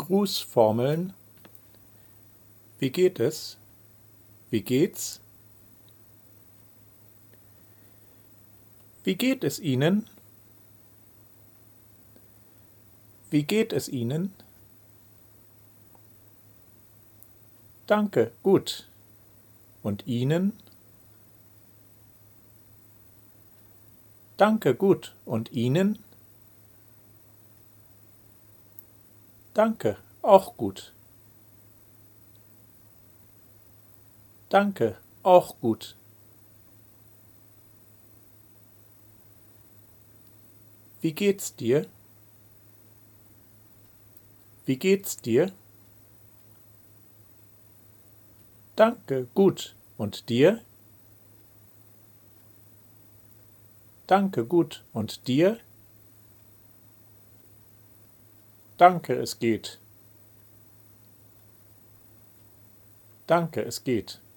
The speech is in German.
Grußformeln. Wie geht es? Wie geht's? Wie geht es Ihnen? Wie geht es Ihnen? Danke, gut. Und Ihnen? Danke, gut. Und Ihnen? Danke, auch gut. Danke, auch gut. Wie geht's dir? Wie geht's dir? Danke, gut. Und dir? Danke, gut. Und dir? Danke, es geht. Danke, es geht.